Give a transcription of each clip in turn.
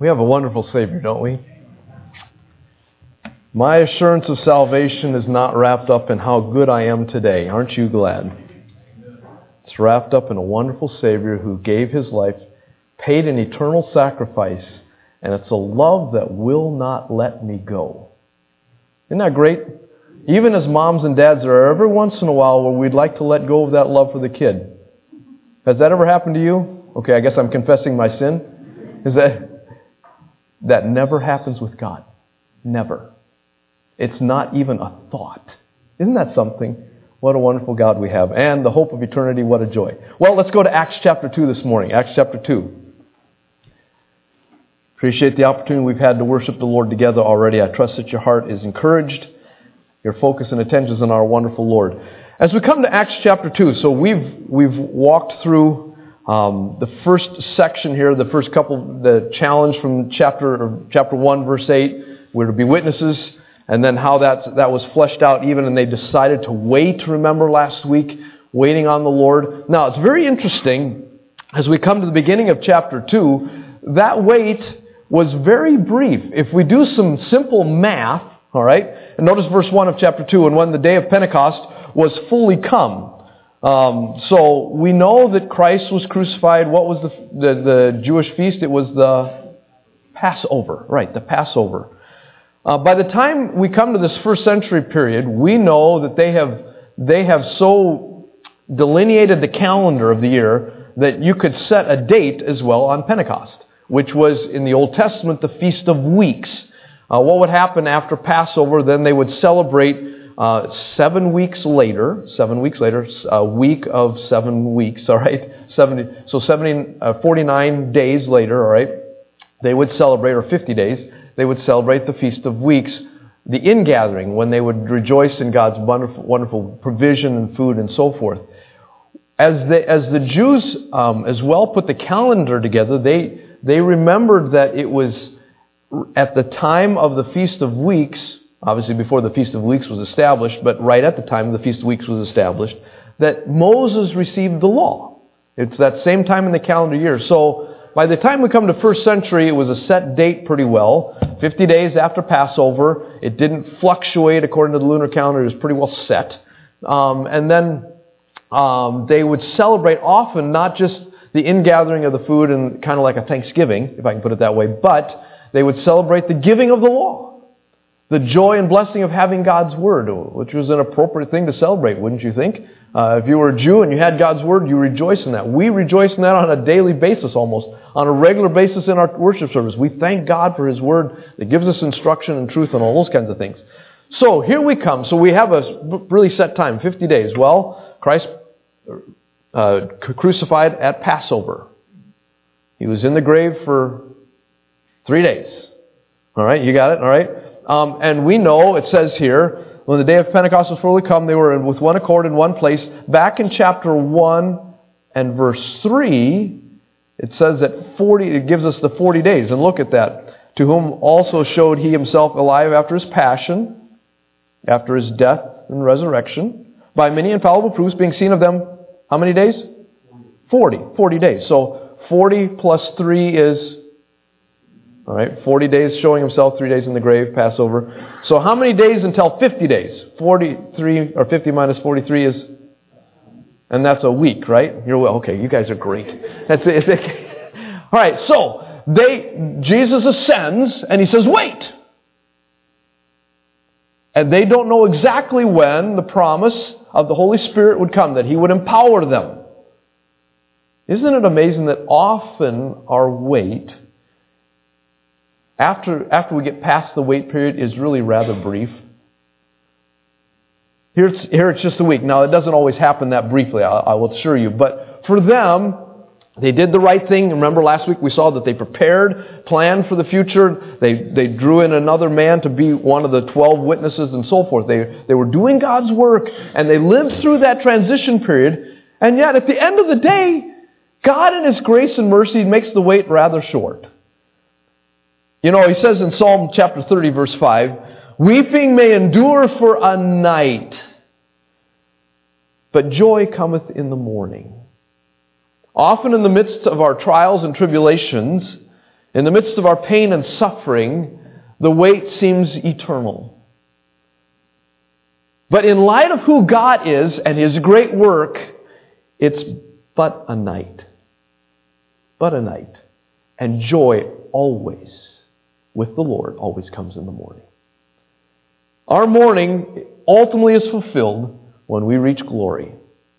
We have a wonderful Savior, don't we? My assurance of salvation is not wrapped up in how good I am today. Aren't you glad? It's wrapped up in a wonderful Savior who gave His life, paid an eternal sacrifice, and it's a love that will not let me go. Isn't that great? Even as moms and dads, there are every once in a while where we'd like to let go of that love for the kid. Has that ever happened to you? Okay, I guess I'm confessing my sin. That never happens with God. Never. It's not even a thought. Isn't that something? What a wonderful God we have. And the hope of eternity, what a joy. Well, let's go to Acts chapter 2 this morning. Acts chapter 2. Appreciate the opportunity we've had to worship the Lord together already. I trust that your heart is encouraged. Your focus and attention is on our wonderful Lord. As we come to Acts chapter 2, so we've walked through the first section here, the first couple, the challenge from chapter 1, verse 8, we're to be witnesses, and then how that was fleshed out even, and they decided to wait, remember last week, waiting on the Lord. Now, it's very interesting, as we come to the beginning of chapter 2, that wait was very brief. If we do some simple math, all right, and notice verse 1 of chapter 2, and when the day of Pentecost was fully come. So we know that Christ was crucified. What was the Jewish feast? It was the Passover, right, the Passover. By the time we come to this first century period, we know that they have so delineated the calendar of the year that you could set a date as well on Pentecost, which was in the Old Testament the Feast of Weeks. What would happen after Passover? Then they would celebrate 7 weeks later, a week of 7 weeks, all right? 49 days later, all right? They would celebrate, or 50 days, they would celebrate the Feast of Weeks, the ingathering, when they would rejoice in God's wonderful, wonderful provision and food and so forth. As the Jews as well put the calendar together, they remembered that it was at the time of the Feast of Weeks, obviously before the Feast of Weeks was established, but right at the time the Feast of Weeks was established, that Moses received the law. It's that same time in the calendar year. So by the time we come to first century, it was a set date pretty well. 50 days after Passover. It didn't fluctuate according to the lunar calendar. It was pretty well set. And then they would celebrate often not just the ingathering of the food and kind of like a Thanksgiving, if I can put it that way, but they would celebrate the giving of the law. The joy and blessing of having God's Word, which was an appropriate thing to celebrate, wouldn't you think? If you were a Jew and you had God's Word, you rejoice in that. We rejoice in that on a daily basis almost, on a regular basis in our worship service. We thank God for His Word that gives us instruction and truth and all those kinds of things. So here we come. So we have a really set time, 50 days. Well, Christ crucified at Passover. He was in the grave for 3 days. All right, you got it? All right. And we know, it says here, when the day of Pentecost was fully come, they were with one accord in one place. Back in chapter 1 and verse 3, it says that it gives us the 40 days. And look at that. To whom also showed He Himself alive after His passion, after His death and resurrection, by many infallible proofs, being seen of them, how many days? 40 days. So 40 plus 3 is... All right, 40 days showing Himself, 3 days in the grave, Passover. So how many days until 50 days? 43, or 50 minus 43 is... And that's a week, right? Okay, you guys are great. That's it. All right, so Jesus ascends, and He says, wait! And they don't know exactly when the promise of the Holy Spirit would come, that He would empower them. Isn't it amazing that often our wait... After we get past the wait period is really rather brief. Here it's just a week. Now, it doesn't always happen that briefly, I will assure you. But for them, they did the right thing. Remember last week we saw that they prepared, planned for the future. They drew in another man to be one of the 12 witnesses and so forth. They were doing God's work, and they lived through that transition period. And yet, at the end of the day, God in His grace and mercy makes the wait rather short. You know, He says in Psalm chapter 30, verse 5, weeping may endure for a night, but joy cometh in the morning. Often in the midst of our trials and tribulations, In the midst of our pain and suffering, the wait seems eternal. But in light of who God is and His great work, it's but a night. But a night. And joy always, with the Lord, always comes in the morning. Our morning ultimately is fulfilled when we reach glory.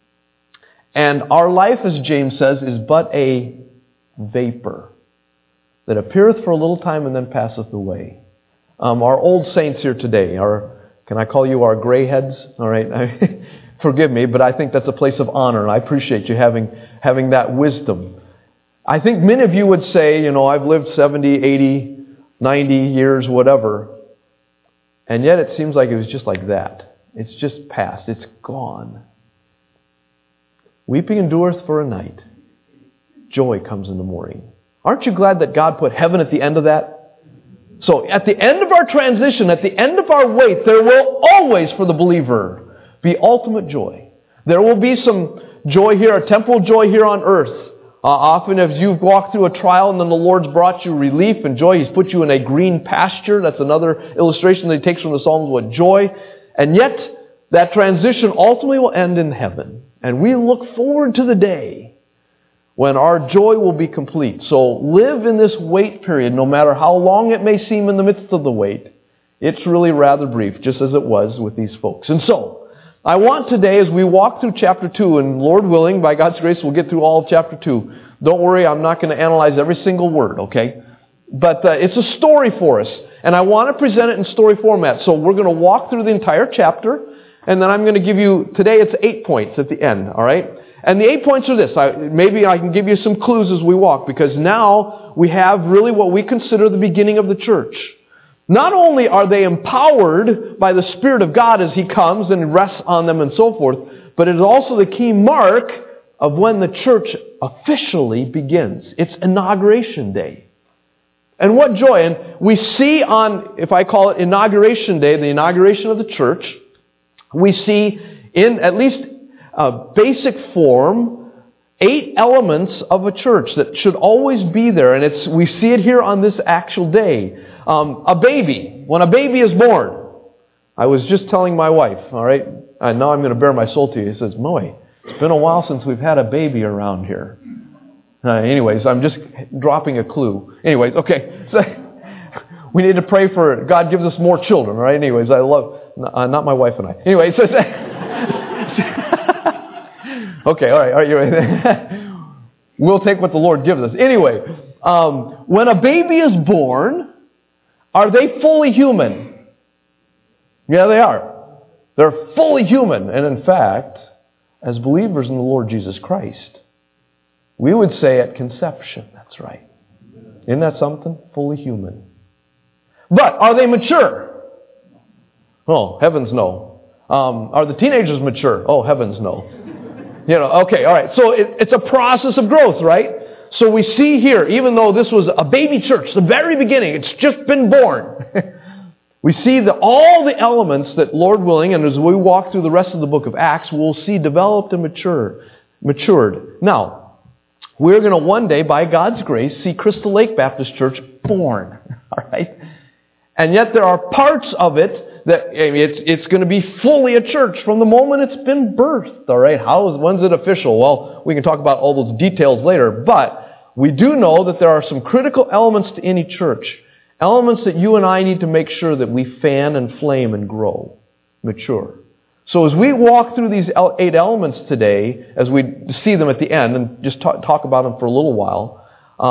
And our life, as James says, is but a vapor that appeareth for a little time and then passeth away. Our old saints here today, can I call you our gray heads? All right, forgive me, but I think that's a place of honor, and I appreciate you having that wisdom. I think many of you would say, I've lived 70, 80, 90 years, whatever, and yet it seems like it was just like that. It's just past. It's gone. Weeping endureth for a night. Joy comes in the morning. Aren't you glad that God put heaven at the end of that? So at the end of our transition, at the end of our wait, there will always, for the believer, be ultimate joy. There will be some joy here, a temporal joy here on earth. Often as you've walked through a trial and then the Lord's brought you relief and joy, He's put you in a green pasture. That's another illustration that He takes from the Psalms, what joy. And yet, that transition ultimately will end in heaven. And we look forward to the day when our joy will be complete. So live in this wait period, no matter how long it may seem in the midst of the wait. It's really rather brief, just as it was with these folks. And so, I want today, as we walk through chapter 2, and Lord willing, by God's grace, we'll get through all of chapter 2. Don't worry, I'm not going to analyze every single word, okay? But it's a story for us, and I want to present it in story format. So we're going to walk through the entire chapter, and then I'm going to give you, today it's 8 points at the end, all right? And the 8 points are this. Maybe I can give you some clues as we walk, because now we have really what we consider the beginning of the church. Not only are they empowered by the Spirit of God as He comes and rests on them and so forth, but it is also the key mark of when the church officially begins. It's Inauguration Day. And what joy! And we see on, if I call it Inauguration Day, the inauguration of the church, we see in at least basic form 8 elements of a church that should always be there. And we see it here on this actual day. A baby, when a baby is born. I was just telling my wife, all right, and now I'm going to bare my soul to you. He says, Moy, it's been a while since we've had a baby around here. Anyways, I'm just dropping a clue. Anyways, okay. So, we need to pray for God gives us more children, all right? Anyways, I love, not my wife and I. Anyways, okay, all right. We'll take what the Lord gives us. Anyway, when a baby is born, are they fully human? Yeah, they are. They're fully human. And in fact, as believers in the Lord Jesus Christ, we would say at conception, that's right. Isn't that something? Fully human. But are they mature? Oh, heavens no. Are the teenagers mature? Oh, heavens no. Okay, all right. So it's a process of growth, right? So we see here, even though this was a baby church, the very beginning, it's just been born. We see all the elements that, Lord willing, and as we walk through the rest of the book of Acts, we'll see developed and matured. Now, we're going to one day, by God's grace, see Crystal Lake Baptist Church born. All right? And yet there are parts of it that it's going to be fully a church from the moment it's been birthed. All right? When's it official? Well, we can talk about all those details later, but we do know that there are some critical elements to any church. Elements that you and I need to make sure that we fan and flame and grow, mature. So as we walk through these 8 elements today, as we see them at the end, and just talk about them for a little while,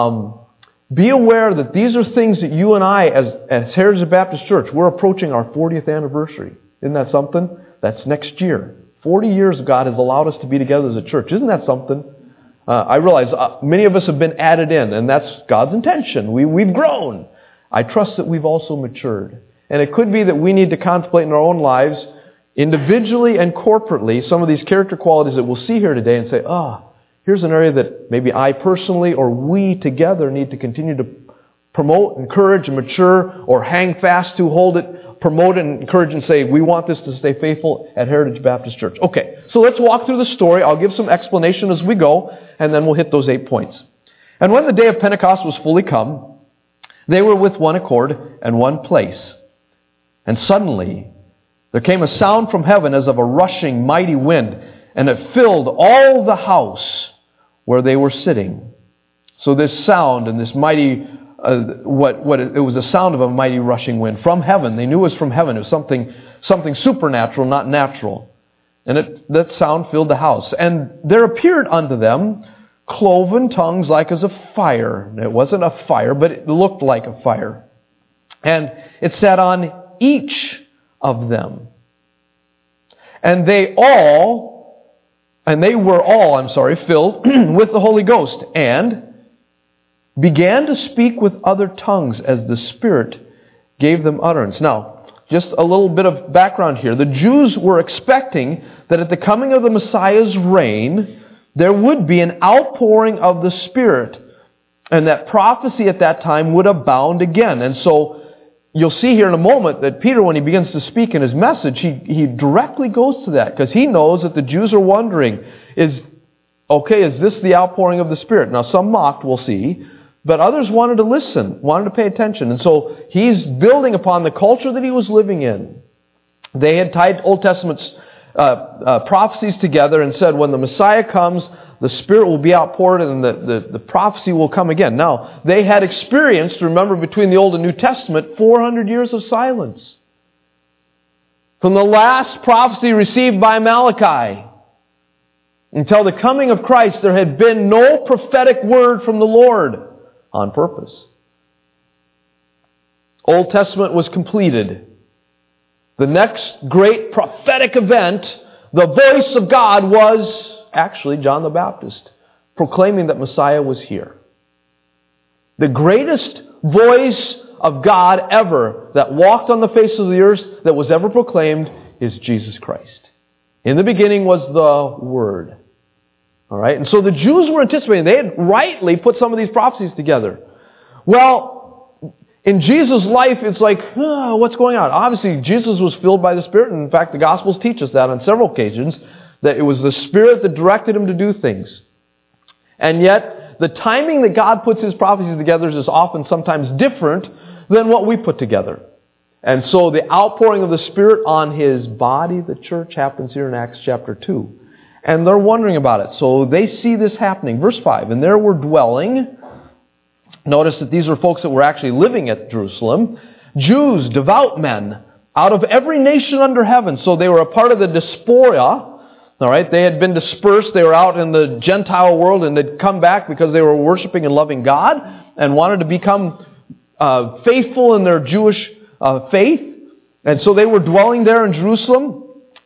be aware that these are things that you and I, as Heritage Baptist Church, we're approaching our 40th anniversary. Isn't that something? That's next year. 40 years God has allowed us to be together as a church. Isn't that something? I realize many of us have been added in, and that's God's intention. We've grown. I trust that we've also matured. And it could be that we need to contemplate in our own lives, individually and corporately, some of these character qualities that we'll see here today and say, here's an area that maybe I personally or we together need to continue to promote, encourage, and mature, or hang fast to, hold it, promote and encourage and say, we want this to stay faithful at Heritage Baptist Church. Okay, so let's walk through the story. I'll give some explanation as we go, and then we'll hit those 8 points. And when the day of Pentecost was fully come, They were with one accord and one place. And suddenly there came a sound from heaven as of a rushing mighty wind, and it filled all the house where they were sitting. So this sound and this mighty, it was the sound of a mighty rushing wind from heaven. They knew it was from heaven. It was something supernatural, not natural. And that sound filled the house. And there appeared unto them cloven tongues like as of fire. It wasn't a fire, but it looked like a fire. And it sat on each of them. And they were all filled with the Holy Ghost, and began to speak with other tongues as the Spirit gave them utterance. Now, just a little bit of background here. The Jews were expecting that at the coming of the Messiah's reign, there would be an outpouring of the Spirit, and that prophecy at that time would abound again. And so, you'll see here in a moment that Peter, when he begins to speak in his message, he directly goes to that, because he knows that the Jews are wondering, is this the outpouring of the Spirit? Now, some mocked, we'll see, but others wanted to listen, wanted to pay attention. And so he's building upon the culture that he was living in. They had tied Old Testament's prophecies together and said, when the Messiah comes, the Spirit will be outpoured and the prophecy will come again. Now, they had experienced, remember, between the Old and New Testament, 400 years of silence. From the last prophecy received by Malachi until the coming of Christ, there had been no prophetic word from the Lord on purpose. Old Testament was completed. The next great prophetic event, the voice of God, was actually John the Baptist, proclaiming that Messiah was here. The greatest voice of God ever that walked on the face of the earth that was ever proclaimed is Jesus Christ. In the beginning was the Word. All right? And so the Jews were anticipating, they had rightly put some of these prophecies together. Well, in Jesus' life, it's like, what's going on? Obviously, Jesus was filled by the Spirit, and in fact, the Gospels teach us that on several occasions, that it was the Spirit that directed him to do things. And yet, the timing that God puts His prophecies together is often sometimes different than what we put together. And so the outpouring of the Spirit on His body, the church, happens here in Acts chapter 2. And they're wondering about it. So they see this happening. Verse 5, and there were dwelling, notice that these were folks that were actually living at Jerusalem, Jews, devout men, out of every nation under heaven. So they were a part of the diaspora. All right, they had been dispersed. They were out in the Gentile world, and they'd come back because they were worshiping and loving God and wanted to become faithful in their Jewish faith. And so they were dwelling there in Jerusalem.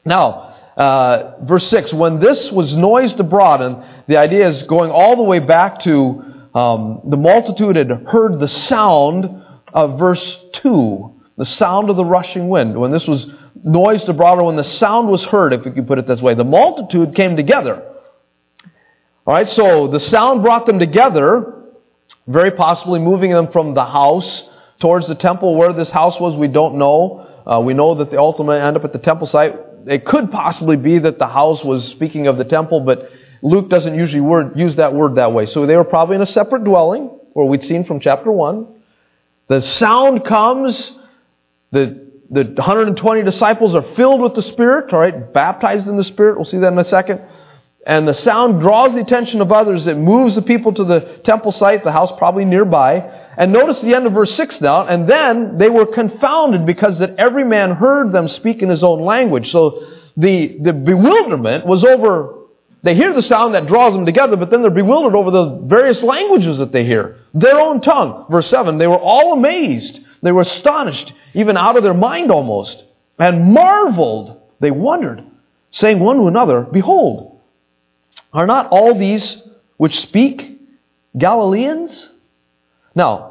Now, verse 6, when this was noised abroad, and the idea is going all the way back to the multitude had heard the sound of verse 2, the sound of the rushing wind. When this was noised abroad, or when the sound was heard, if we could put it this way, the multitude came together. All right, so the sound brought them together, very possibly moving them from the house towards the temple. Where this house was, we don't know. We know that they ultimately end up at the temple site. It could possibly be that the house was speaking of the temple, but Luke doesn't usually use that word that way. So they were probably in a separate dwelling, where we'd seen from chapter 1. The sound comes, the 120 disciples are filled with the Spirit, all right, baptized in the Spirit. We'll see that in a second. And the sound draws the attention of others. It moves the people to the temple site, the house probably nearby. And notice the end of verse 6 now. And then they were confounded because that every man heard them speak in his own language. So the bewilderment was over. They hear the sound that draws them together, but then they're bewildered over the various languages that they hear. Their own tongue. Verse 7, they were all amazed. They were astonished, even out of their mind almost, and marveled. They wondered, saying one to another, behold, are not all these which speak Galileans? Now,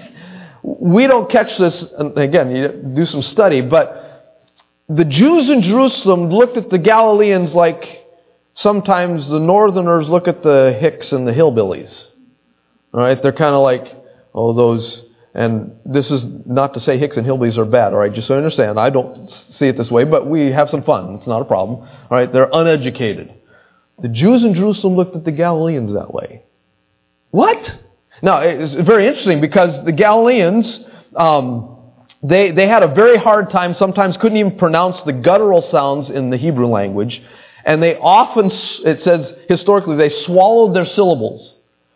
we don't catch this, and again, you do some study, but the Jews in Jerusalem looked at the Galileans like sometimes the Northerners look at the Hicks and the hillbillies. All right, they're kind of like, oh, those... And this is not to say Hicks and hillbillies are bad, all right? Just so you understand, I don't see it this way, but we have some fun. It's not a problem, all right? They're uneducated. The Jews in Jerusalem looked at the Galileans that way. What? Now, it's very interesting because the Galileans, they had a very hard time, sometimes couldn't even pronounce the guttural sounds in the Hebrew language. And they often, it says historically, they swallowed their syllables.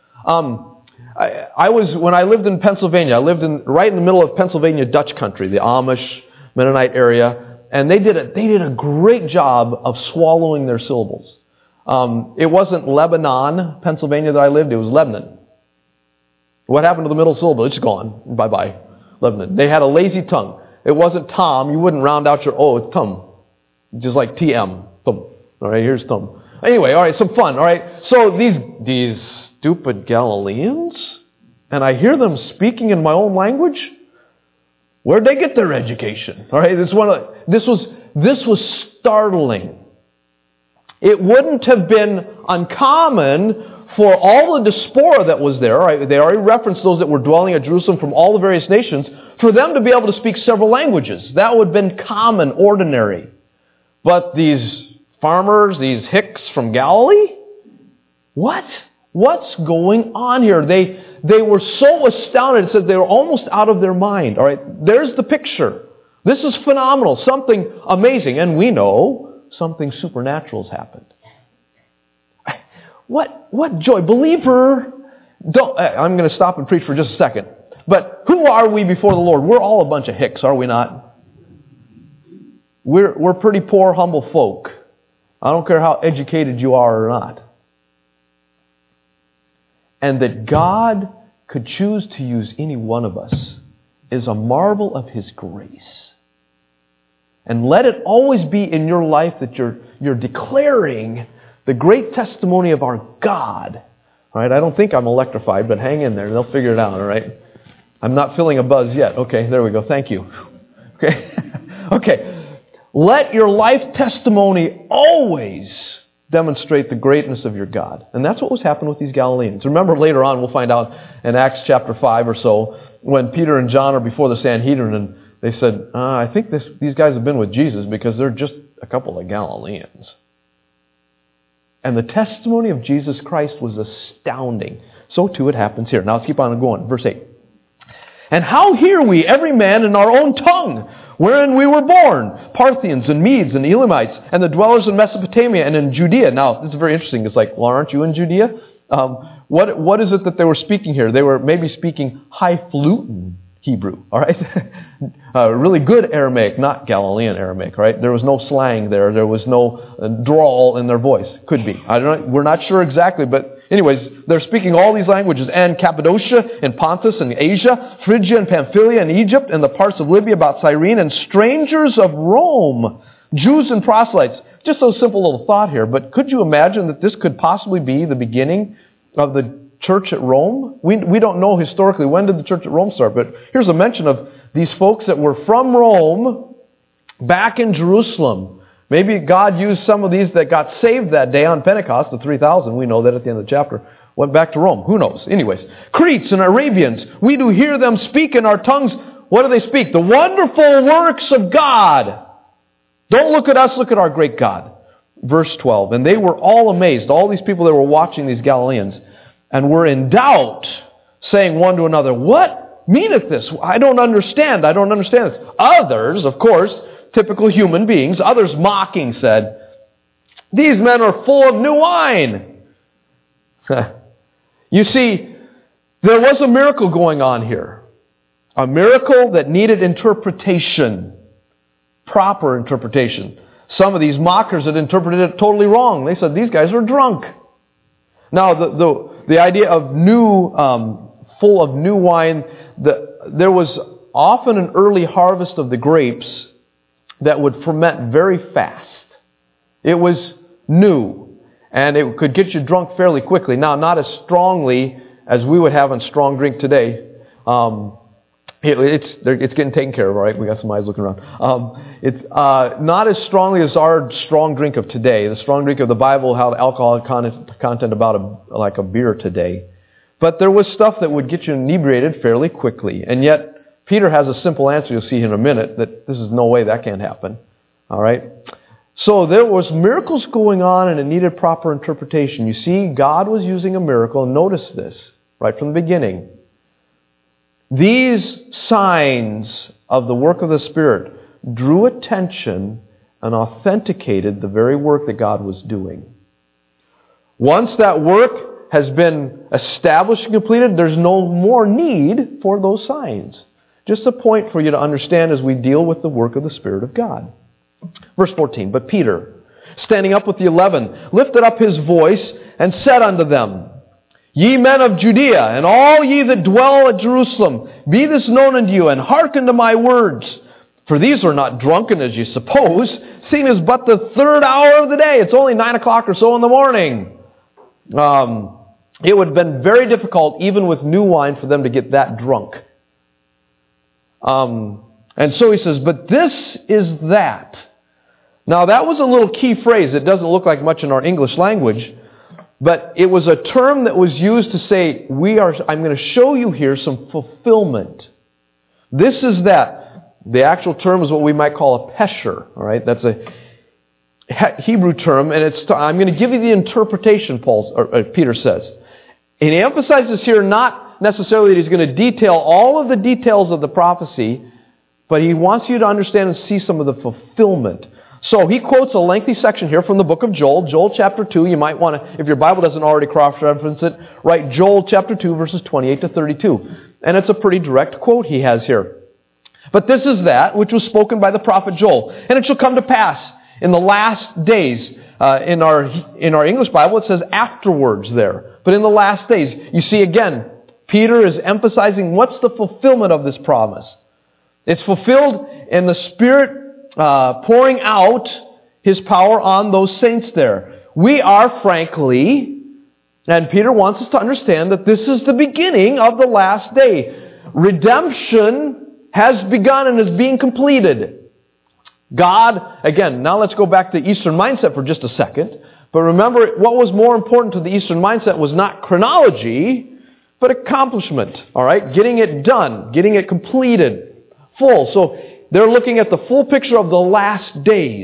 When I lived in Pennsylvania, I lived right in the middle of Pennsylvania Dutch country, the Amish, Mennonite area, and they did a great job of swallowing their syllables. It wasn't Lebanon, Pennsylvania that I lived, it was Lebanon. What happened to the middle syllable? It's gone. Bye-bye. Lebanon. They had a lazy tongue. It wasn't Tom. You wouldn't round out your O. It's Tum. Just like TM. Tum. All right, here's Tum. Anyway, all right, some fun. All right, so these stupid Galileans, and I hear them speaking in my own language. Where'd they get their education? All right, this was startling. It wouldn't have been uncommon for all the diaspora that was there, right? They already referenced those that were dwelling at Jerusalem from all the various nations, for them to be able to speak several languages. That would have been common, ordinary. But these farmers, these hicks from Galilee? What? What's going on here? They were so astounded, it says they were almost out of their mind. All right, there's the picture. This is phenomenal, something amazing. And we know something supernatural has happened. What joy. Believer, I'm going to stop and preach for just a second. But who are we before the Lord? We're all a bunch of hicks, are we not? We're pretty poor, humble folk. I don't care how educated you are or not. And that God could choose to use any one of us is a marvel of His grace. And let it always be in your life that you're declaring the great testimony of our God. All right, I don't think I'm electrified, but hang in there. They'll figure it out, all right? I'm not feeling a buzz yet. Okay, there we go. Thank you. Okay. Okay. Let your life testimony always demonstrate the greatness of your God. And that's what was happening with these Galileans. Remember later on, we'll find out in Acts chapter 5 or so, when Peter and John are before the Sanhedrin, and they said, I think these guys have been with Jesus because they're just a couple of Galileans. And the testimony of Jesus Christ was astounding. So too it happens here. Now let's keep on going. Verse 8. And how hear we every man in our own tongue, wherein we were born, Parthians and Medes and Elamites, and the dwellers in Mesopotamia and in Judea. Now, this is very interesting. It's like, well, aren't you in Judea? What is it that they were speaking here? They were maybe speaking highfalutin Hebrew, all right? Really good Aramaic, not Galilean Aramaic, right? There was no slang there. There was no drawl in their voice. Could be. I don't know. We're not sure exactly, but anyways, they're speaking all these languages. And Cappadocia and Pontus and Asia, Phrygia and Pamphylia and Egypt and the parts of Libya about Cyrene, and strangers of Rome, Jews and proselytes. Just a simple little thought here, but could you imagine that this could possibly be the beginning of the church at Rome? We don't know historically when did the church at Rome start, but here's a mention of these folks that were from Rome back in Jerusalem. Maybe God used some of these that got saved that day on Pentecost, the 3,000, we know that at the end of the chapter, went back to Rome. Who knows? Anyways, Cretes and Arabians, we do hear them speak in our tongues. What do they speak? The wonderful works of God. Don't look at us, look at our great God. Verse 12, and they were all amazed, all these people that were watching these Galileans, and were in doubt, saying one to another, what meaneth this? I don't understand this. Others, of course, typical human beings, others mocking said, these men are full of new wine. You see, there was a miracle going on here. A miracle that needed interpretation. Proper interpretation. Some of these mockers had interpreted it totally wrong. They said, these guys are drunk. Now, the idea of full of new wine, there was often an early harvest of the grapes that would ferment very fast. It was new, and it could get you drunk fairly quickly. Now, not as strongly as we would have in strong drink today. It's getting taken care of, all right? We got some eyes looking around. It's not as strongly as our strong drink of today. The strong drink of the Bible held alcohol content about like a beer today. But there was stuff that would get you inebriated fairly quickly. And yet, Peter has a simple answer, you'll see in a minute, that this is no way that can't happen. All right? So there was miracles going on, and it needed proper interpretation. You see, God was using a miracle, and notice this. right from the beginning. These signs of the work of the Spirit drew attention and authenticated the very work that God was doing. Once that work has been established and completed, there's no more need for those signs. Just a point for you to understand as we deal with the work of the Spirit of God. Verse 14, but Peter, standing up with the 11, lifted up his voice and said unto them, Ye men of Judea, and all ye that dwell at Jerusalem, be this known unto you, and hearken to my words. For these are not drunken as ye suppose, seeing it is but the third hour of the day. It's only 9 o'clock or so in the morning. It would have been very difficult, even with new wine, for them to get that drunk. And so he says, but this is that. Now that was a little key phrase. It doesn't look like much in our English language, but it was a term that was used to say, I'm going to show you here some fulfillment. This is that. The actual term is what we might call a pesher. All right, that's a Hebrew term, and I'm going to give you the interpretation. Peter says, and he emphasizes here not necessarily that he's going to detail all of the details of the prophecy, but he wants you to understand and see some of the fulfillment. So he quotes a lengthy section here from the book of Joel, Joel chapter 2. You might want to, if your Bible doesn't already cross-reference it, write Joel chapter 2, verses 28 to 32. And it's a pretty direct quote he has here. But this is that which was spoken by the prophet Joel. And it shall come to pass in the last days. In our English Bible, it says afterwards there. But in the last days, you see again, Peter is emphasizing what's the fulfillment of this promise. It's fulfilled in the Spirit pouring out His power on those saints there. We are, frankly, and Peter wants us to understand that this is the beginning of the last day. Redemption has begun and is being completed. God, again, now let's go back to the Eastern mindset for just a second. But remember, what was more important to the Eastern mindset was not chronology, but accomplishment. All right? Getting it done, getting it completed, full. So they're looking at the full picture of the last days.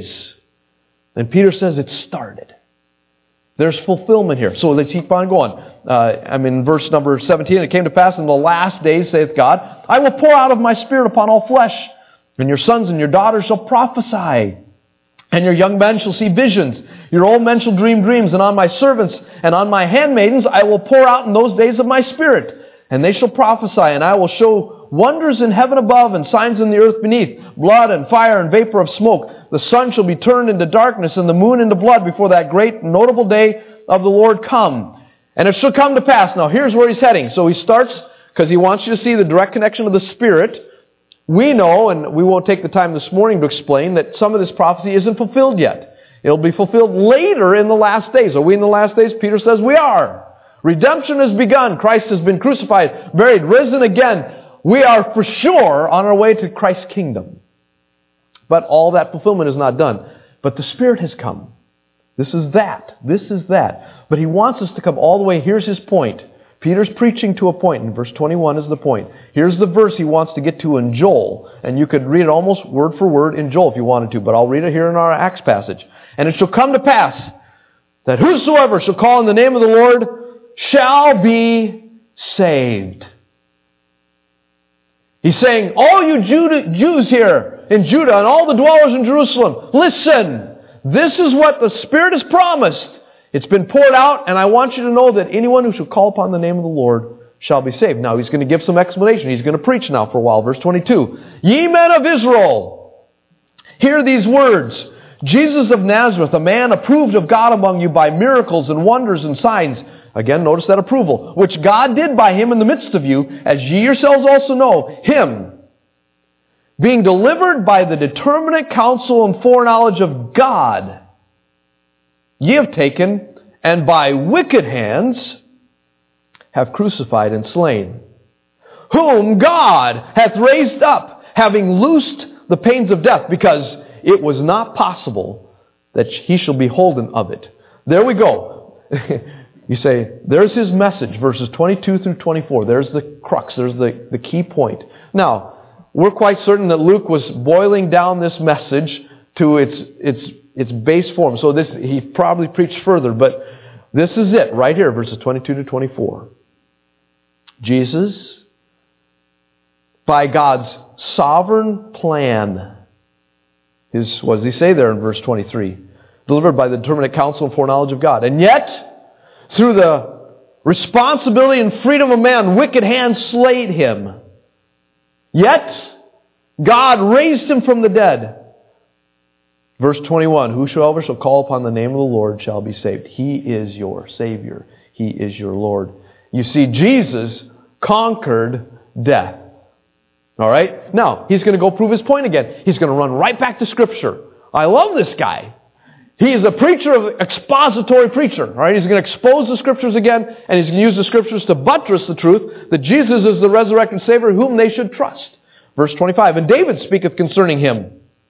And Peter says it started. There's fulfillment here. So let's keep on going. In verse number 17, it came to pass in the last days, saith God, I will pour out of my Spirit upon all flesh, and your sons and your daughters shall prophesy, and your young men shall see visions. Your old men shall dream dreams, and on my servants and on my handmaidens I will pour out in those days of my Spirit, and they shall prophesy, and I will show wonders in heaven above and signs in the earth beneath, blood and fire and vapor of smoke. The sun shall be turned into darkness and the moon into blood before that great notable day of the Lord come. And it shall come to pass. Now here's where he's heading. So he starts, because he wants you to see the direct connection of the Spirit. We know, and we won't take the time this morning to explain, that some of this prophecy isn't fulfilled yet. It'll be fulfilled later in the last days. Are we in the last days? Peter says we are. Redemption has begun. Christ has been crucified, buried, risen again. We are for sure on our way to Christ's kingdom. But all that fulfillment is not done. But the Spirit has come. This is that. This is that. But he wants us to come all the way. Here's his point. Peter's preaching to a point, and verse 21 is the point. Here's the verse he wants to get to in Joel, and you could read it almost word for word in Joel if you wanted to, but I'll read it here in our Acts passage. And it shall come to pass that whosoever shall call on the name of the Lord shall be saved. He's saying, all you Jews here in Judah and all the dwellers in Jerusalem, listen, this is what the Spirit has promised. It's been poured out, and I want you to know that anyone who shall call upon the name of the Lord shall be saved. Now, he's going to give some explanation. He's going to preach now for a while. Verse 22. Ye men of Israel, hear these words. Jesus of Nazareth, a man approved of God among you by miracles and wonders and signs. Again, notice that approval. Which God did by him in the midst of you, as ye yourselves also know, him, being delivered by the determinate counsel and foreknowledge of God, ye have taken, and by wicked hands have crucified and slain, whom God hath raised up, having loosed the pains of death, because it was not possible that he shall be holden of it. There we go. You say, there's his message, verses 22 through 24. There's the crux. There's the key point. Now, we're quite certain that Luke was boiling down this message to its base form. So he probably preached further, but this is it right here, verses 22 to 24. Jesus, by God's sovereign plan, what does he say there in verse 23? Delivered by the determinate counsel and foreknowledge of God. And yet, through the responsibility and freedom of man, wicked hands slayed him. Yet, God raised him from the dead. Verse 21, whosoever shall call upon the name of the Lord shall be saved. He is your Savior. He is your Lord. You see, Jesus conquered death. All right? Now, he's going to go prove his point again. He's going to run right back to Scripture. I love this guy. He is a preacher of expository preacher. All right? He's going to expose the Scriptures again, and he's going to use the Scriptures to buttress the truth that Jesus is the resurrected Savior whom they should trust. Verse 25, and David speaketh concerning him.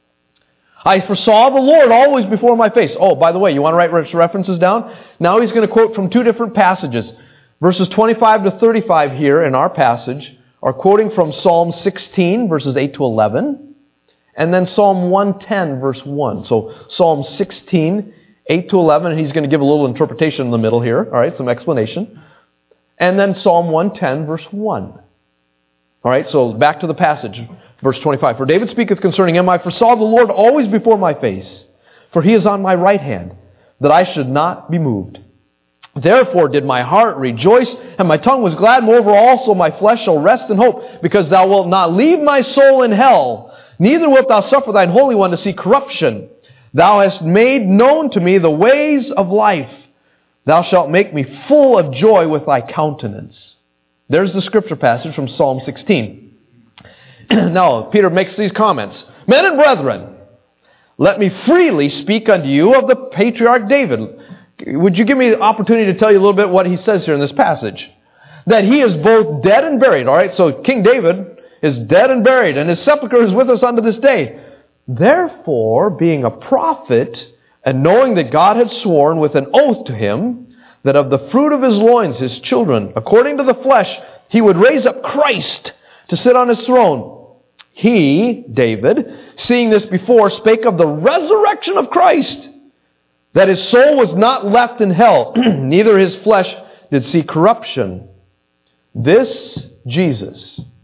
I foresaw the Lord always before my face. Oh, by the way, you want to write references down? Now he's going to quote from two different passages. Verses 25 to 35 here in our passage are quoting from Psalm 16, verses 8 to 11, and then Psalm 110, verse 1. So Psalm 16, 8 to 11, and he's going to give a little interpretation in the middle here, all right, some explanation. And then Psalm 110, verse 1. All right, so back to the passage, verse 25. For David speaketh concerning him, I foresaw the Lord always before my face, for he is on my right hand, that I should not be moved. Therefore did my heart rejoice, and my tongue was glad. Moreover also my flesh shall rest in hope, because thou wilt not leave my soul in hell, neither wilt thou suffer thine Holy One to see corruption. Thou hast made known to me the ways of life. Thou shalt make me full of joy with thy countenance. There's the scripture passage from Psalm 16. Now, Peter makes these comments. Men and brethren, let me freely speak unto you of the patriarch David. Would you give me the opportunity to tell you a little bit what he says here in this passage? That he is both dead and buried. All right, so King David is dead and buried, and his sepulchre is with us unto this day. Therefore, being a prophet, and knowing that God had sworn with an oath to him, that of the fruit of his loins, his children, according to the flesh, he would raise up Christ to sit on his throne. He, David, seeing this before, spake of the resurrection of Christ, that his soul was not left in hell, neither his flesh did see corruption. This Jesus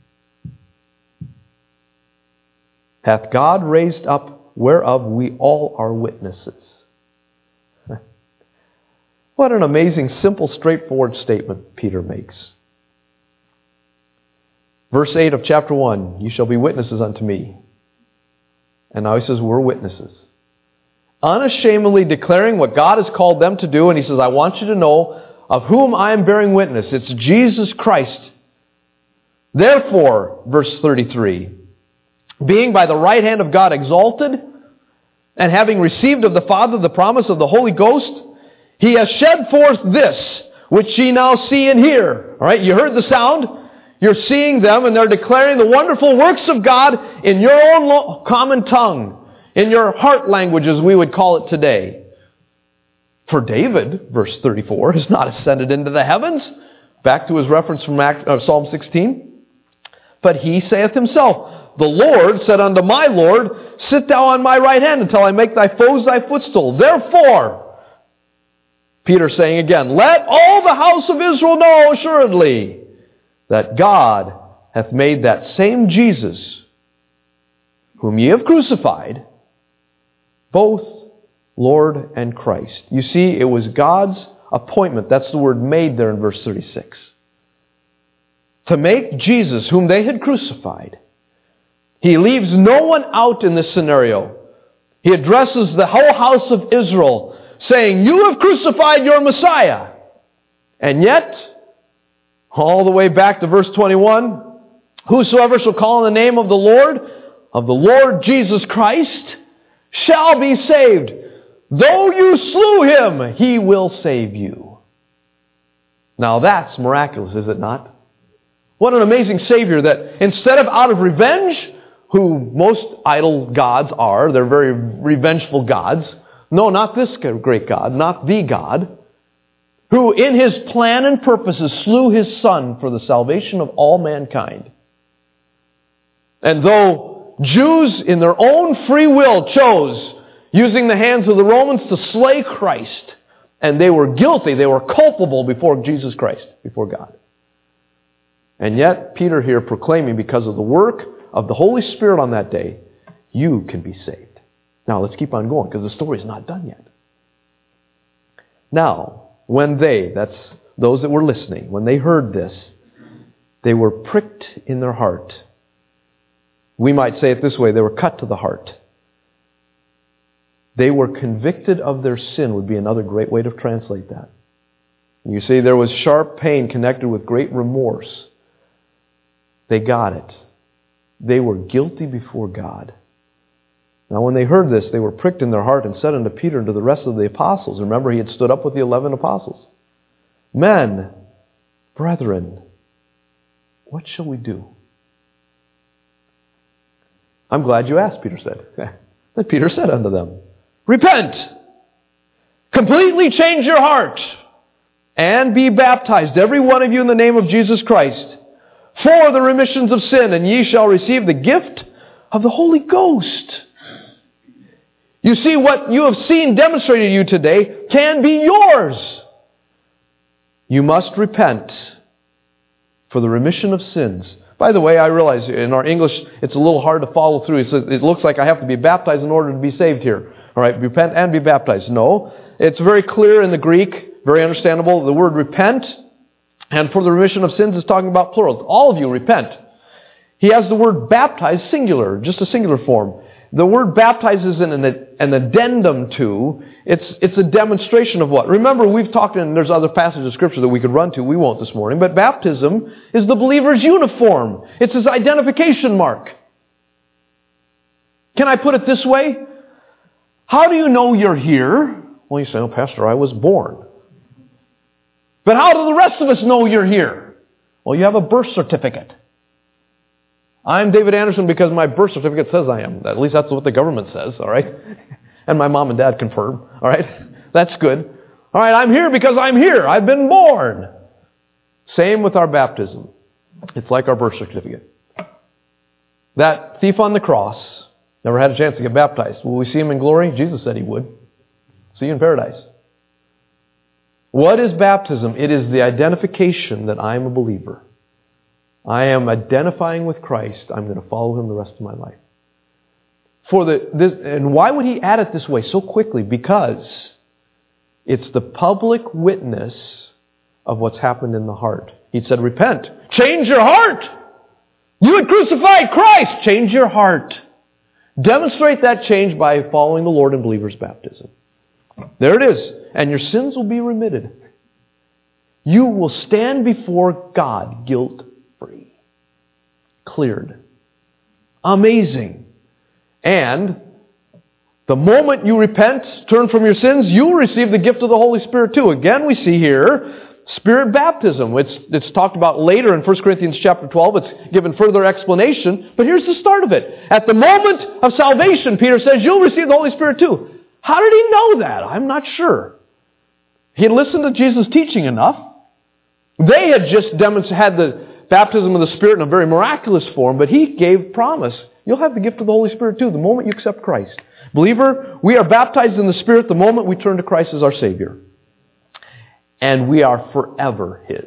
hath God raised up, whereof we all are witnesses. What an amazing, simple, straightforward statement Peter makes. Verse 8 of chapter 1, you shall be witnesses unto me. And now he says, we're witnesses. Unashamedly declaring what God has called them to do, and he says, I want you to know of whom I am bearing witness. It's Jesus Christ. Therefore, verse 33, being by the right hand of God exalted, and having received of the Father the promise of the Holy Ghost, he has shed forth this, which ye now see and hear. All right, you heard the sound. You're seeing them, and they're declaring the wonderful works of God in your own common tongue, in your heart language, as we would call it today. For David, verse 34, has not ascended into the heavens. Back to his reference from Psalm 16. But he saith himself, the Lord said unto my Lord, sit thou on my right hand until I make thy foes thy footstool. Therefore, Peter saying again, let all the house of Israel know assuredly that God hath made that same Jesus, whom ye have crucified, both Lord and Christ. You see, it was God's appointment. That's the word made there in verse 36. To make Jesus, whom they had crucified. He leaves no one out in this scenario. He addresses the whole house of Israel, saying, you have crucified your Messiah. And yet, all the way back to verse 21, whosoever shall call on the name of the Lord Jesus Christ, shall be saved. Though you slew him, he will save you. Now that's miraculous, is it not? What an amazing Savior that instead of out of revenge, who most idol gods are, they're very revengeful gods. No, not this great God, not the God, who in his plan and purposes slew his Son for the salvation of all mankind. And though Jews in their own free will chose, using the hands of the Romans, to slay Christ, and they were guilty, they were culpable before Jesus Christ, before God. And yet, Peter here proclaiming, because of the work of the Holy Spirit on that day, you can be saved. Now, let's keep on going, because the story is not done yet. Now, when they, that's those that were listening, when they heard this, they were pricked in their heart. We might say it this way, they were cut to the heart. They were convicted of their sin would be another great way to translate that. You see, there was sharp pain connected with great remorse. They got it. They were guilty before God. Now when they heard this, they were pricked in their heart and said unto Peter and to the rest of the apostles, remember he had stood up with the 11 apostles, Men, brethren, what shall we do? I'm glad you asked, Peter said. Then Peter said unto them, Repent! Completely change your heart, and be baptized, every one of you, in the name of Jesus Christ, for the remissions of sin, and ye shall receive the gift of the Holy Ghost. You see, what you have seen demonstrated to you today can be yours. You must repent for the remission of sins. By the way, I realize in our English it's a little hard to follow through. It looks like I have to be baptized in order to be saved here. All right, repent and be baptized. No, it's very clear in the Greek, very understandable. The word repent and for the remission of sins is talking about plural. All of you repent. He has the word baptize singular, just a singular form. The word baptize is an addendum to, it's a demonstration of what? Remember, we've talked, and there's other passages of Scripture that we could run to. We won't this morning. But baptism is the believer's uniform. It's his identification mark. Can I put it this way? How do you know you're here? Well, you say, oh, Pastor, I was born. But how do the rest of us know you're here? Well, you have a birth certificate. I'm David Anderson because my birth certificate says I am. At least that's what the government says, all right? And my mom and dad confirm, all right? That's good. All right, I'm here because I'm here. I've been born. Same with our baptism. It's like our birth certificate. That thief on the cross never had a chance to get baptized. Will we see him in glory? Jesus said he would. See you in paradise. What is baptism? It is the identification that I am a believer. I am identifying with Christ. I'm going to follow Him the rest of my life. And why would He add it this way so quickly? Because it's the public witness of what's happened in the heart. He said, repent. Change your heart. You had crucified Christ. Change your heart. Demonstrate that change by following the Lord in believer's baptism. There it is. And your sins will be remitted. You will stand before God guilt-free. Cleared. Amazing. And the moment you repent, turn from your sins, you'll receive the gift of the Holy Spirit too. Again, we see here Spirit baptism. It's talked about later in 1 Corinthians chapter 12. It's given further explanation. But here's the start of it. At the moment of salvation, Peter says, you'll receive the Holy Spirit too. How did he know that? I'm not sure. He had listened to Jesus' teaching enough. They had just had the baptism of the Spirit in a very miraculous form, but he gave promise. You'll have the gift of the Holy Spirit too the moment you accept Christ. Believer, we are baptized in the Spirit the moment we turn to Christ as our Savior. And we are forever His.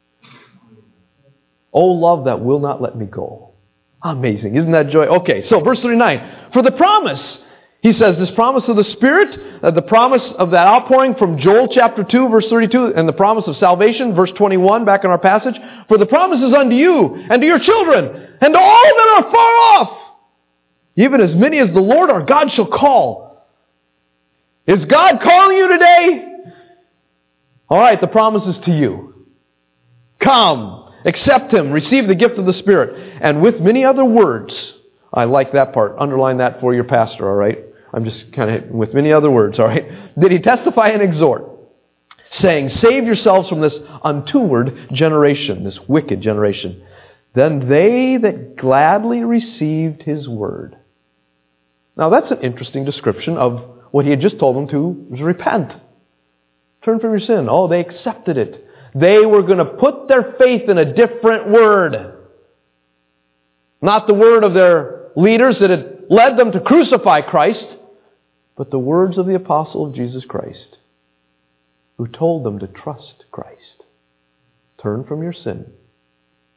Oh, love that will not let me go. Amazing. Isn't that joy? Okay, so verse 39. For the promise, he says, this promise of the Spirit, the promise of that outpouring from Joel chapter 2, verse 32, and the promise of salvation, verse 21, back in our passage. For the promise is unto you, and to your children, and to all that are far off, even as many as the Lord our God shall call. Is God calling you today? All right, the promise is to you. Come, accept Him, receive the gift of the Spirit. And with many other words, I like that part. Underline that for your pastor, all right? I'm just kind of, with many other words, all right? Did he testify and exhort, saying, save yourselves from this untoward generation, this wicked generation. Then they that gladly received His word. Now that's an interesting description of what He had just told them to repent. Turn from your sin. Oh, they accepted it. They were going to put their faith in a different word. Not the word of their leaders that had led them to crucify Christ, but the words of the apostle of Jesus Christ, who told them to trust Christ. Turn from your sin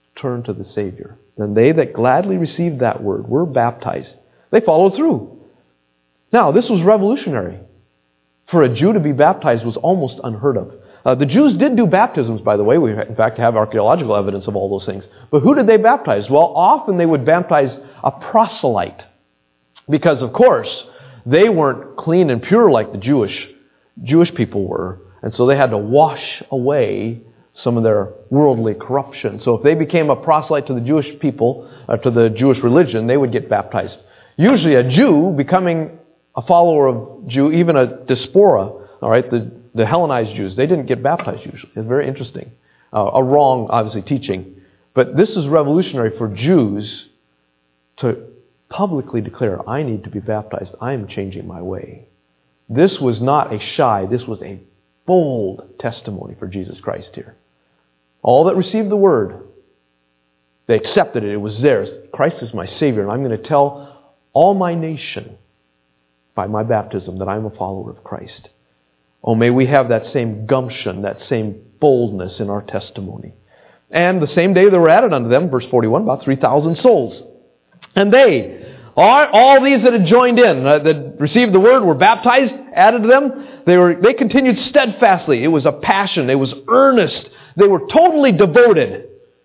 turn to the Savior. And they that gladly received that word were baptized. They followed through. Now, this was revolutionary. For a Jew to be baptized was almost unheard of. The Jews did do baptisms, by the way. We, in fact, have archaeological evidence of all those things. But who did they baptize? Well, often they would baptize a proselyte. Because, of course, they weren't clean and pure like the Jewish people were. And so they had to wash away some of their worldly corruption. So if they became a proselyte to the Jewish people, to the Jewish religion, they would get baptized. Usually a Jew becoming a follower of Jew, even a diaspora, all right, the Hellenized Jews, they didn't get baptized usually. It's very interesting. A wrong, obviously, teaching. But this is revolutionary for Jews to publicly declare, I need to be baptized. I am changing my way. This was not a shy, this was a bold testimony for Jesus Christ here. All that received the word, they accepted it. It was theirs. Christ is my Savior, and I'm going to tell all my nation by my baptism that I'm a follower of Christ. Oh, may we have that same gumption, that same boldness in our testimony. And the same day there were added unto them, verse 41, about 3,000 souls. And they, all these that had joined in, that received the word, were baptized, added to them. They continued steadfastly. It was a passion. It was earnest. They were totally devoted.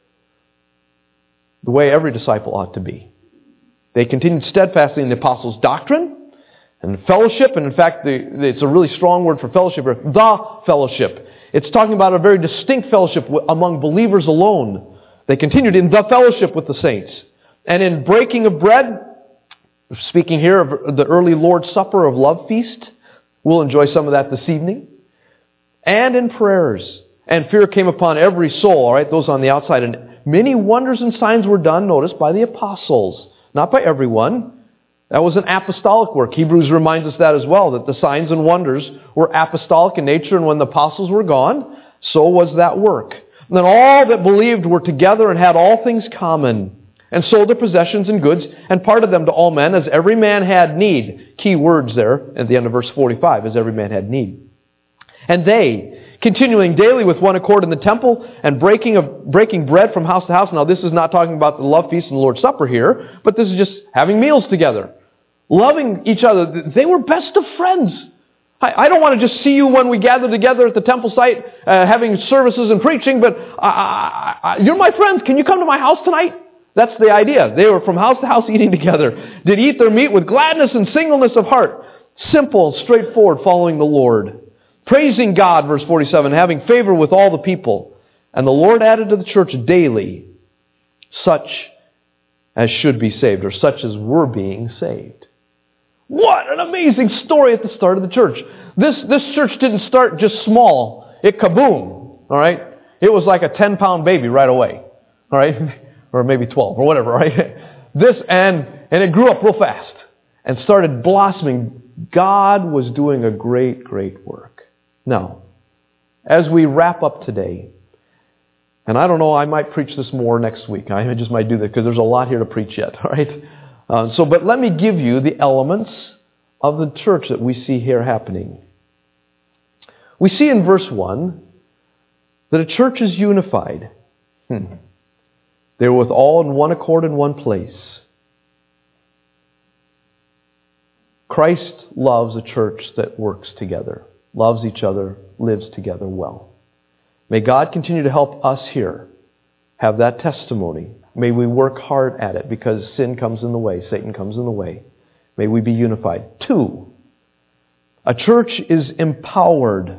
The way every disciple ought to be. They continued steadfastly in the apostles' doctrine and fellowship. And in fact, it's a really strong word for fellowship here. The fellowship. It's talking about a very distinct fellowship among believers alone. They continued in the fellowship with the saints. And in breaking of bread, speaking here of the early Lord's Supper of love feast, we'll enjoy some of that this evening. And in prayers. And fear came upon every soul, all right, those on the outside. And many wonders and signs were done, notice, by the apostles. Not by everyone. That was an apostolic work. Hebrews reminds us that as well, that the signs and wonders were apostolic in nature, and when the apostles were gone, so was that work. And then all that believed were together and had all things common, and sold their possessions and goods, and parted them to all men, as every man had need. Key words there at the end of verse 45, as every man had need. And they, continuing daily with one accord in the temple, and breaking bread from house to house. Now this is not talking about the love feast and the Lord's Supper here, but this is just having meals together. Loving each other. They were best of friends. I don't want to just see you when we gather together at the temple site, having services and preaching, but you're my friends. Can you come to my house tonight? That's the idea. They were from house to house eating together. Did eat their meat with gladness and singleness of heart. Simple, straightforward, following the Lord. Praising God, verse 47, having favor with all the people. And the Lord added to the church daily such as should be saved, or such as were being saved. What an amazing story at the start of the church. This church didn't start just small. It kaboom, all right? It was like a 10-pound baby right away, all right? Or maybe 12, or whatever, right? And it grew up real fast and started blossoming. God was doing a great, great work. Now, as we wrap up today, and I don't know, I might preach this more next week. I just might do that because there's a lot here to preach yet, all right? But let me give you the elements of the church that we see here happening. We see in verse 1 that a church is unified. They were with all in one accord in one place. Christ loves a church that works together, loves each other, lives together well. May God continue to help us here have that testimony. May we work hard at it because sin comes in the way, Satan comes in the way. May we be unified. 2, a church is empowered.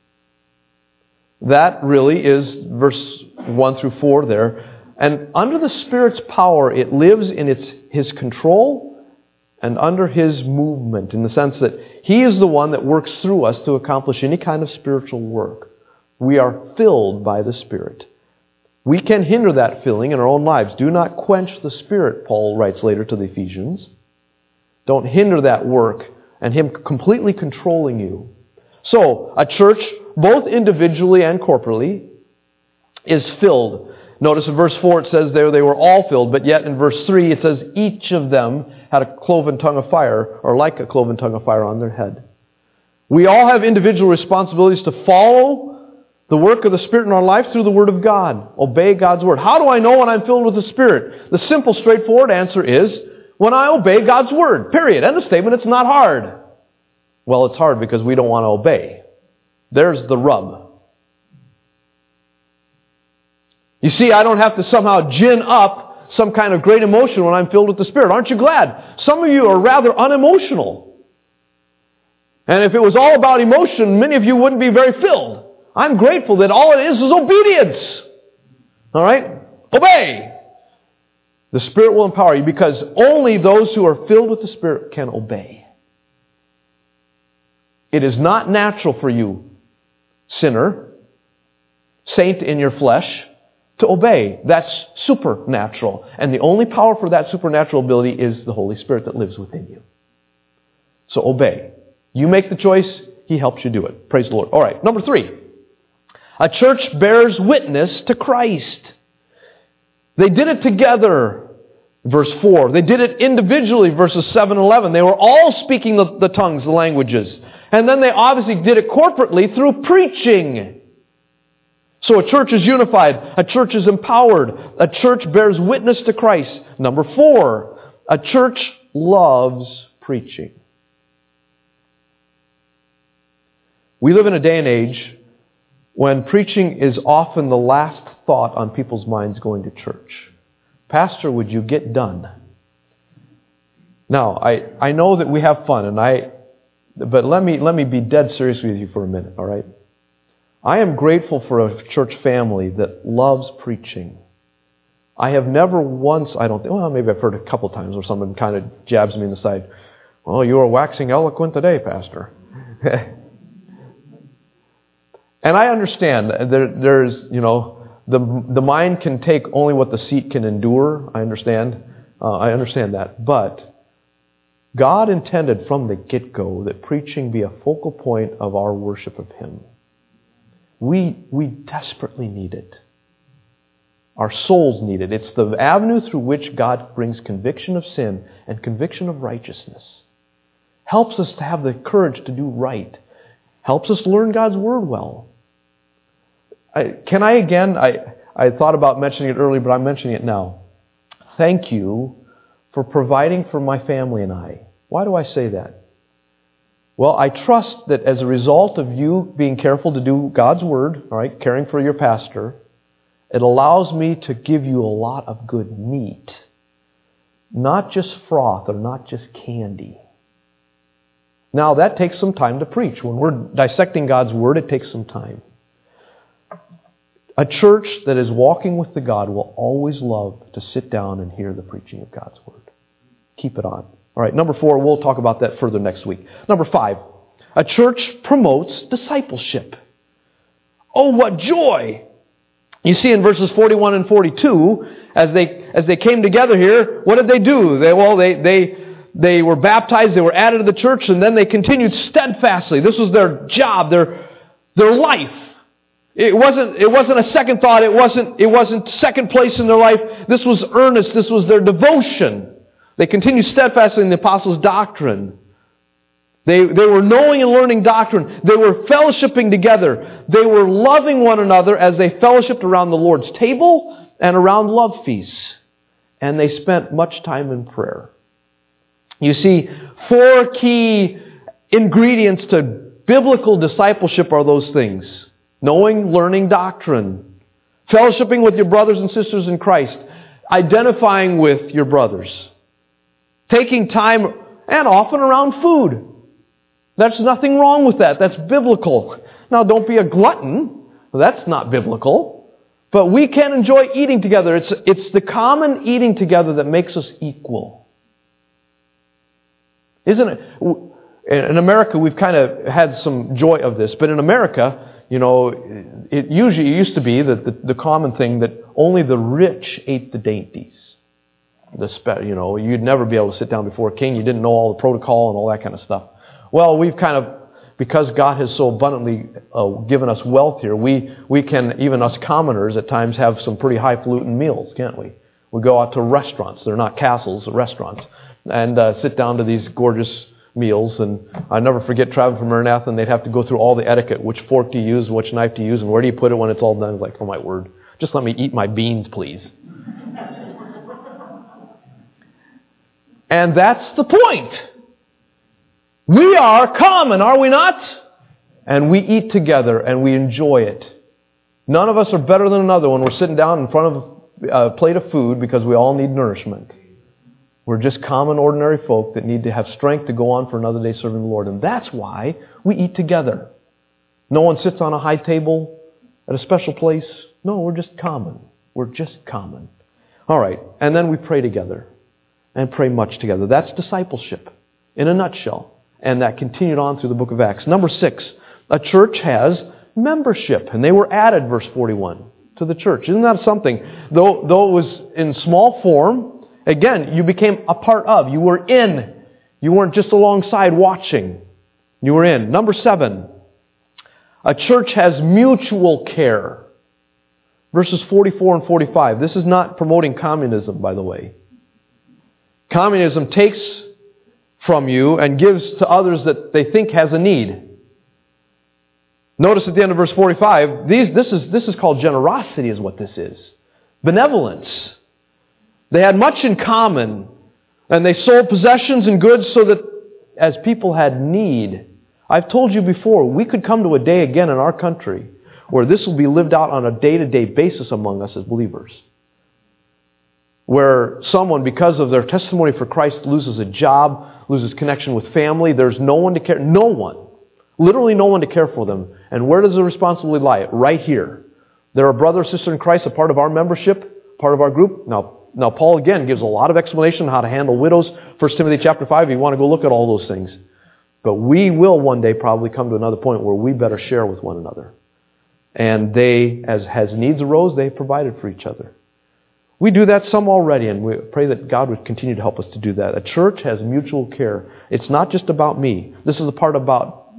That really is verse 1 through 4 there. And under the Spirit's power, it lives in His control and under His movement, in the sense that He is the one that works through us to accomplish any kind of spiritual work. We are filled by the Spirit. We can hinder that filling in our own lives. Do not quench the Spirit, Paul writes later to the Ephesians. Don't hinder that work and Him completely controlling you. So, a church, both individually and corporately, is filled. Notice in verse 4 it says there they were all filled, but yet in verse 3 it says each of them had a cloven tongue of fire, or like a cloven tongue of fire on their head. We all have individual responsibilities to follow the work of the Spirit in our life through the Word of God. Obey God's Word. How do I know when I'm filled with the Spirit? The simple, straightforward answer is when I obey God's Word. Period. End of statement. It's not hard. Well, it's hard because we don't want to obey. There's the rub. You see, I don't have to somehow gin up some kind of great emotion when I'm filled with the Spirit. Aren't you glad? Some of you are rather unemotional. And if it was all about emotion, many of you wouldn't be very filled. I'm grateful that all it is obedience. All right? Obey. The Spirit will empower you because only those who are filled with the Spirit can obey. It is not natural for you, sinner, saint in your flesh, to obey. That's supernatural. And the only power for that supernatural ability is the Holy Spirit that lives within you. So obey. You make the choice, He helps you do it. Praise the Lord. All right, number 3. A church bears witness to Christ. They did it together, verse 4. They did it individually, verses 7 and 11. They were all speaking the tongues, the languages. And then they obviously did it corporately through preaching. So a church is unified. A church is empowered. A church bears witness to Christ. Number 4, a church loves preaching. We live in a day and age when preaching is often the last thought on people's minds going to church. Pastor, would you get done? Now, I know that we have fun, but let me be dead serious with you for a minute, all right? I am grateful for a church family that loves preaching. I have never once, maybe I've heard a couple times where someone kind of jabs me in the side. Well, you are waxing eloquent today, Pastor. And I understand there's, the mind can take only what the seat can endure. I understand that. But God intended from the get-go that preaching be a focal point of our worship of Him. We desperately need it. Our souls need it. It's the avenue through which God brings conviction of sin and conviction of righteousness. Helps us to have the courage to do right. Helps us learn God's Word well. I thought about mentioning it earlier, but I'm mentioning it now. Thank you for providing for my family and I. Why do I say that? Well, I trust that as a result of you being careful to do God's Word, all right, caring for your pastor, it allows me to give you a lot of good meat. Not just froth or not just candy. Now, that takes some time to preach. When we're dissecting God's Word, it takes some time. A church that is walking with the God will always love to sit down and hear the preaching of God's Word. Keep it on. All right, number 4, we'll talk about that further next week. Number 5, a church promotes discipleship. Oh, what joy! You see in verses 41 and 42, as they came together here, what did they do? They were baptized, they were added to the church, and then they continued steadfastly. This was their job, their life. It wasn't a second thought. It wasn't second place in their life. This was earnest. This was their devotion. They continued steadfastly in the apostles' doctrine. They were knowing and learning doctrine. They were fellowshipping together. They were loving one another as they fellowshipped around the Lord's table and around love feasts. And they spent much time in prayer. You see, 4 key ingredients to biblical discipleship are those things. Knowing, learning doctrine. Fellowshipping with your brothers and sisters in Christ. Identifying with your brothers. Taking time, and often around food. There's nothing wrong with that. That's biblical. Now, don't be a glutton. That's not biblical. But we can enjoy eating together. It's the common eating together that makes us equal. Isn't it? In America, we've kind of had some joy of this. But in America, it used to be that the common thing that only the rich ate the dainties. You'd never be able to sit down before a king. You didn't know all the protocol and all that kind of stuff. Well, we've kind of, because God has so abundantly given us wealth here, we can, even us commoners at times, have some pretty highfalutin meals, can't we? We go out to restaurants. They're not castles, they're restaurants. And sit down to these gorgeous meals. And I never forget traveling from Maranatha, and they'd have to go through all the etiquette. Which fork do you use, which knife do you use, and where do you put it when it's all done? It's like, oh my word, just let me eat my beans, please. And that's the point. We are common, are we not? And we eat together and we enjoy it. None of us are better than another when we're sitting down in front of a plate of food because we all need nourishment. We're just common, ordinary folk that need to have strength to go on for another day serving the Lord. And that's why we eat together. No one sits on a high table at a special place. No, we're just common. We're just common. All right, and then we pray together and pray much together. That's discipleship in a nutshell. And that continued on through the book of Acts. Number 6, a church has membership. And they were added, verse 41, to the church. Isn't that something? Though it was in small form, again, you became a part of. You were in. You weren't just alongside watching. You were in. Number 7, a church has mutual care. Verses 44 and 45. This is not promoting communism, by the way. Communism takes from you and gives to others that they think has a need. Notice at the end of verse 45, this is called generosity is what this is. Benevolence. They had much in common, and they sold possessions and goods so that as people had need. I've told you before, we could come to a day again in our country where this will be lived out on a day-to-day basis among us as believers. Where someone, because of their testimony for Christ, loses a job, loses connection with family. There's no one to care. No one. Literally no one to care for them. And where does the responsibility lie? Right here. They're a brother or sister in Christ, a part of our membership, part of our group. Now Paul again gives a lot of explanation on how to handle widows. 1 Timothy chapter 5, if you want to go look at all those things. But we will one day probably come to another point where we better share with one another. And they, as needs arose, they provided for each other. We do that some already, and we pray that God would continue to help us to do that. A church has mutual care. It's not just about me. This is a part of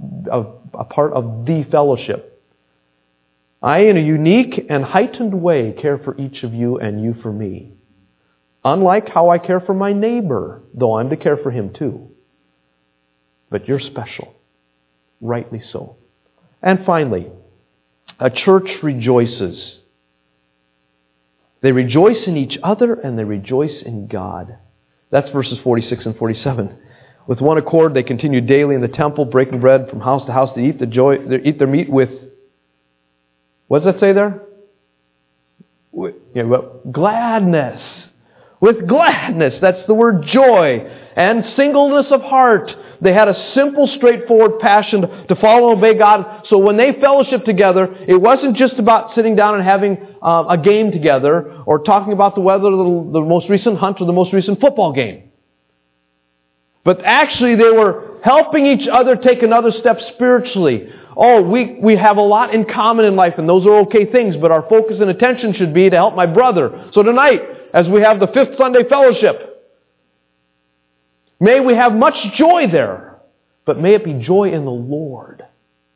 the fellowship. I, in a unique and heightened way, care for each of you and you for me. Unlike how I care for my neighbor, though I'm to care for him too. But you're special. Rightly so. And finally, a church rejoices. They rejoice in each other and they rejoice in God. That's verses 46 and 47. With one accord, they continued daily in the temple, breaking bread from house to house to eat their meat with, what does that say there? Gladness. With gladness. That's the word joy. And singleness of heart. They had a simple, straightforward passion to follow and obey God. So when they fellowshiped together, it wasn't just about sitting down and having a game together or talking about the weather, the most recent hunt, or the most recent football game. But actually they were helping each other take another step spiritually. Oh, we have a lot in common in life, and those are okay things, but our focus and attention should be to help my brother. So tonight, as we have the 5th Sunday fellowship, may we have much joy there, but may it be joy in the Lord.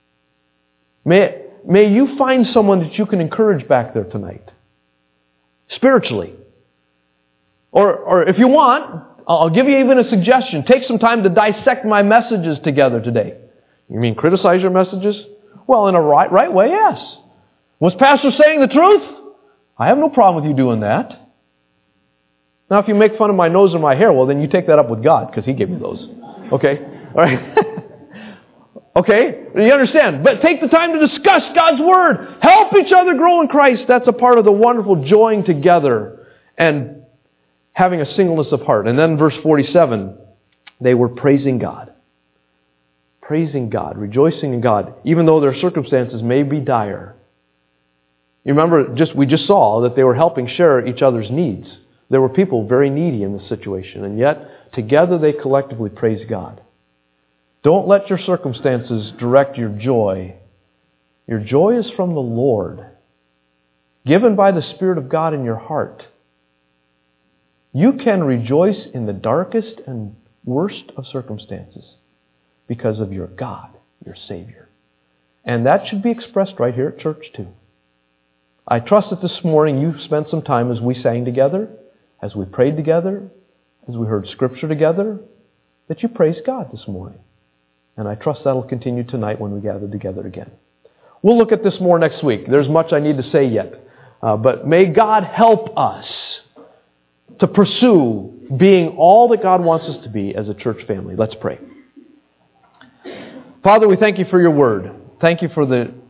May you find someone that you can encourage back there tonight, spiritually. Or if you want, I'll give you even a suggestion. Take some time to dissect my messages together today. You mean criticize your messages? Well, in a right way, yes. Was Pastor saying the truth? I have no problem with you doing that. Now, if you make fun of my nose or my hair, well, then you take that up with God, because He gave me those. Okay? All right? Okay? You understand? But take the time to discuss God's Word. Help each other grow in Christ. That's a part of the wonderful joying together and having a singleness of heart. And then verse 47, they were praising God. Praising God, rejoicing in God, even though their circumstances may be dire. You remember, we just saw that they were helping share each other's needs. There were people very needy in this situation, and yet together they collectively praise God. Don't let your circumstances direct your joy. Your joy is from the Lord, given by the Spirit of God in your heart. You can rejoice in the darkest and worst of circumstances because of your God, your Savior. And that should be expressed right here at church too. I trust that this morning you spent some time as we sang together, as we prayed together, as we heard Scripture together, that you praise God this morning. And I trust that'll continue tonight when we gather together again. We'll look at this more next week. There's much I need to say yet. But may God help us to pursue being all that God wants us to be as a church family. Let's pray. Father, we thank you for your word. Thank you for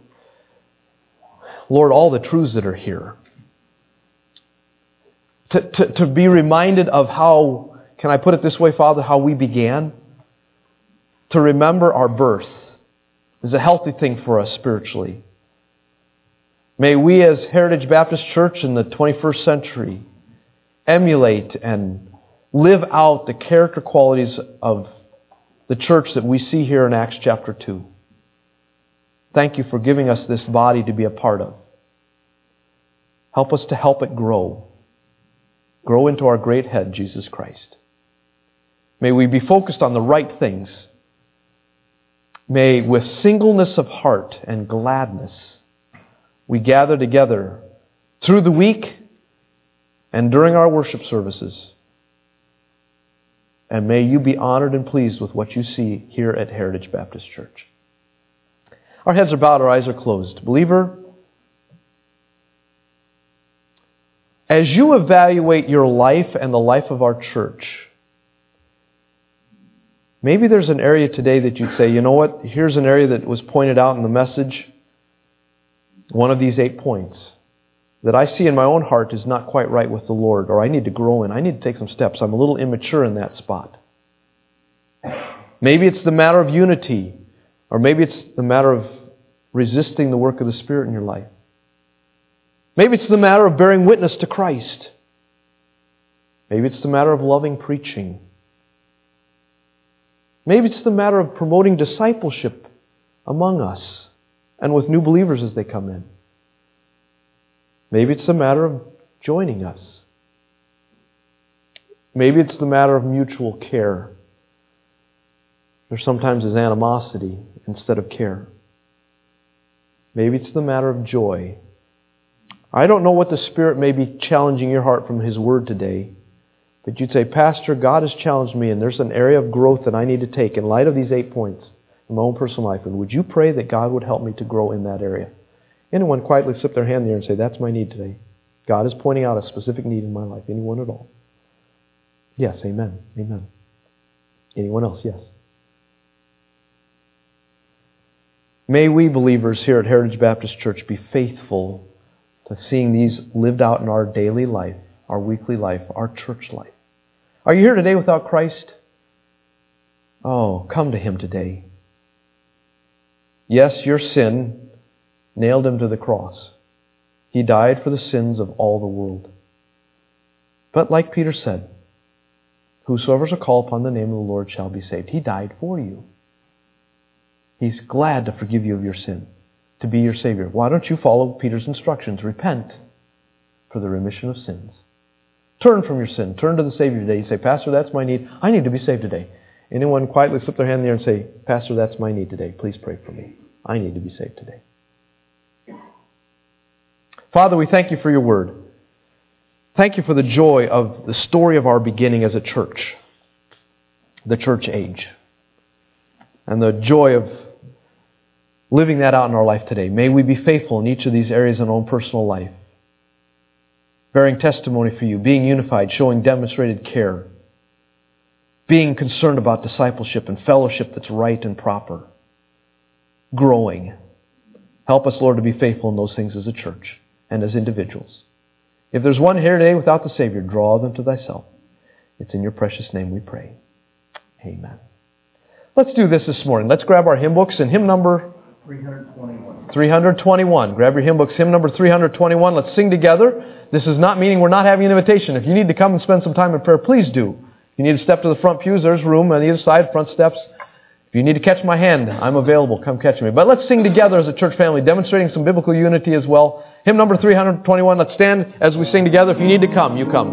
Lord, all the truths that are here. To be reminded of how, can I put it this way, Father, how we began? To remember our birth is a healthy thing for us spiritually. May we as Heritage Baptist Church in the 21st century emulate and live out the character qualities of the church that we see here in Acts chapter 2. Thank you for giving us this body to be a part of. Help us to help it grow. Grow into our great head, Jesus Christ. May we be focused on the right things. May, with singleness of heart and gladness, we gather together through the week and during our worship services. And may you be honored and pleased with what you see here at Heritage Baptist Church. Our heads are bowed, our eyes are closed. Believer, as you evaluate your life and the life of our church, maybe there's an area today that you'd say, you know what, here's an area that was pointed out in the message, one of these 8 points, that I see in my own heart is not quite right with the Lord, or I need to grow in, I need to take some steps. I'm a little immature in that spot. Maybe it's the matter of unity, or maybe it's the matter of resisting the work of the Spirit in your life. Maybe it's the matter of bearing witness to Christ. Maybe it's the matter of loving preaching. Maybe it's the matter of promoting discipleship among us and with new believers as they come in. Maybe it's the matter of joining us. Maybe it's the matter of mutual care. There sometimes is animosity instead of care. Maybe it's the matter of joy. I don't know what the Spirit may be challenging your heart from His Word today, but you'd say, Pastor, God has challenged me and there's an area of growth that I need to take in light of these 8 points in my own personal life. And would you pray that God would help me to grow in that area? Anyone quietly slip their hand there and say, that's my need today. God is pointing out a specific need in my life. Anyone at all? Yes, amen. Amen. Anyone else? Yes. May we believers here at Heritage Baptist Church be faithful to seeing these lived out in our daily life, our weekly life, our church life. Are you here today without Christ? Oh, come to Him today. Yes, your sin nailed Him to the cross. He died for the sins of all the world. But like Peter said, whosoever shall call upon the name of the Lord shall be saved. He died for you. He's glad to forgive you of your sin, to be your Savior. Why don't you follow Peter's instructions? Repent for the remission of sins. Turn from your sin. Turn to the Savior today. You say, Pastor, that's my need. I need to be saved today. Anyone quietly slip their hand there and say, Pastor, that's my need today. Please pray for me. I need to be saved today. Father, we thank you for your word. Thank you for the joy of the story of our beginning as a church, the church age, and the joy of living that out in our life today. May we be faithful in each of these areas in our own personal life, bearing testimony for you, being unified, showing demonstrated care, being concerned about discipleship and fellowship that's right and proper, growing. Help us, Lord, to be faithful in those things as a church and as individuals. If there's one here today without the Savior, draw them to thyself. It's in your precious name we pray. Amen. Let's do this morning. Let's grab our hymn books and hymn number 321. 321. Grab your hymn books, hymn number 321. Let's sing together. This is not meaning we're not having an invitation. If you need to come and spend some time in prayer, please do. If you need to step to the front pews, there's room on either side, front steps. If you need to catch my hand, I'm available. Come catch me. But let's sing together as a church family, demonstrating some biblical unity as well. Hymn number 321. Let's stand as we sing together. If you need to come, you come.